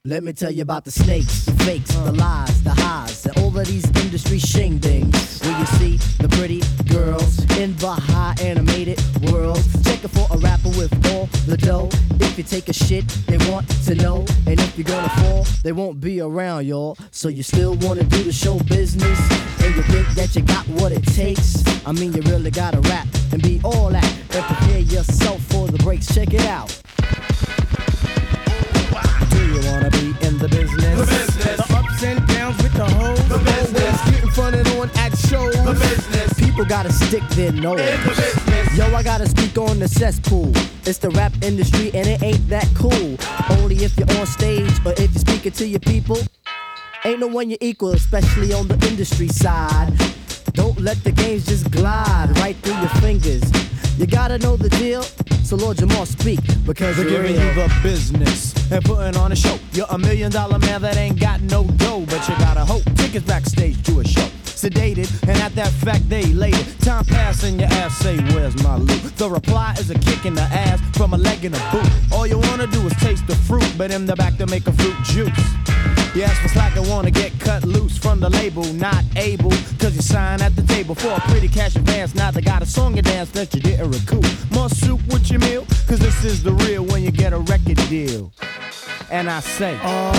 Let me tell you about the snakes, the fakes, the lies, the highs, and all of these industry shingdings. Where you see the pretty girls in the high animated world. Check it for a rapper with all the dough. If you take a shit, they want to know. And if you're gonna fall, they won't be around, y'all. So you still wanna do the show business? And you think that you got what it takes? I mean, you really gotta rap and be all that. And prepare yourself for the breaks. Check it out. Do you wanna be in the business? The business. The ups and downs with the hoes. The business. Always getting fronted on at shows. The business. People gotta stick their nose. In the business. Yo, I gotta speak on the cesspool. It's the rap industry and it ain't that cool. Only if you're on stage or if you're speaking to your people. Ain't no one you equal, especially on the industry side. Don't let the games just glide right through your fingers. You gotta know the deal, so Lord Jamal speak, because we're giving you the business and putting on a show. You're $1 million man that ain't got no dough, but you gotta hope. Tickets backstage to a show. Sedated, and at that fact they elated. Time pass and your ass say, where's my loot? The reply is a kick in the ass from a leg in a boot. All you wanna do is taste the fruit, but in the back to make a fruit juice. You ask for slack and wanna get cut loose from the label, not able, cause you sign at the table for a pretty cash advance. Now they got a song and dance that you didn't recoup. More soup with your meal, cause this is the real when you get a record deal. And I say,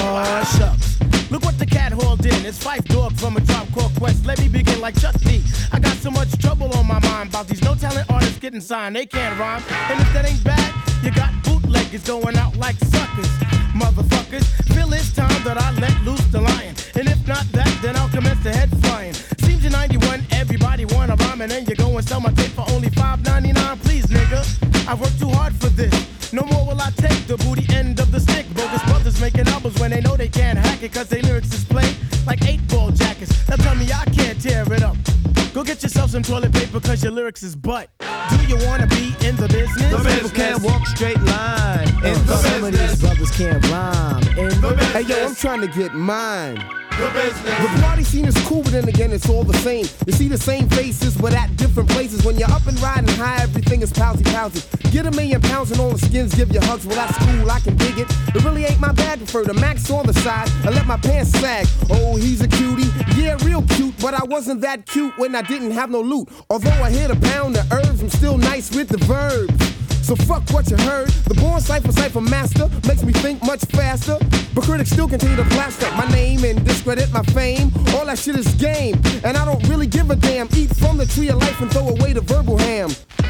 oh shucks, look what the cat hauled in. It's Phife Dawg from a Tribe Called Quest. Let me begin like Chuck D. I got so much trouble on my mind about these no talent artists getting signed. They can't rhyme, and if that ain't bad, you got bootleggers going out like suckers. Motherfuckers, feel it's time that I let loose the lion. And if not that, then I'll commence the head flying. Seems in 91, everybody wanna rhyme, and then you go and sell my tape for only $5.99. Please, nigga, I worked too hard for this. No more will I take the booty end of the stick. Bogus brothers making albums when they know they can't hack it, cause their lyrics is played like 8-ball jackets. Now tell me I can't tear it up. Go get yourself some toilet paper, cause your lyrics is butt. Do you wanna be in the business? the people can't walk straight line. Some of these brothers can't rhyme. Hey yo, I'm trying to get mine. The business. The party scene is cool, but then again, it's all the same. You see the same faces, but at different places. When you're up and riding high, everything is pousy. Get £1 million and all the skins give you hugs. Well, that's cool, I can dig it. It really ain't my bag. Prefer the max on the side. I let my pants sag. Oh, he's a cutie. Yeah, real cute, but I wasn't that cute when I didn't have no loot. Although I hit a pound of herbs, I'm still nice with the verbs. So fuck what you heard. The born cipher master makes me think much faster. But critics still continue to plaster my name and discredit my fame. All that shit is game, and I don't really give a damn. Eat from the tree of life and throw away the verbal ham.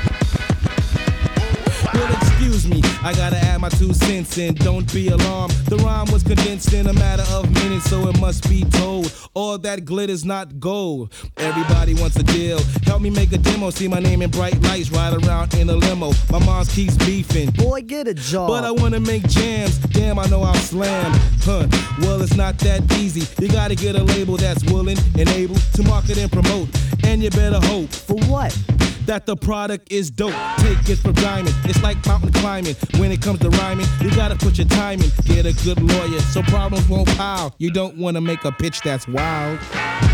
Well, excuse me, I gotta add my 2 cents in. Don't be alarmed. The rhyme was condensed in a matter of minutes, so it must be told. All that glitter's not gold. Everybody wants a deal. Help me make a demo. See my name in bright lights. Ride around in a limo. My mom keeps beefing. Boy, get a job. But I wanna make jams. Damn, I know I'll slam. Well, it's not that easy. You gotta get a label that's willing and able to market and promote. And you better hope. For what? That the product is dope. Take it for diamond. It's like mountain climbing. When it comes to rhyming, you gotta put your time in. Get a good lawyer so problems won't pile. You don't wanna make a pitch that's wild.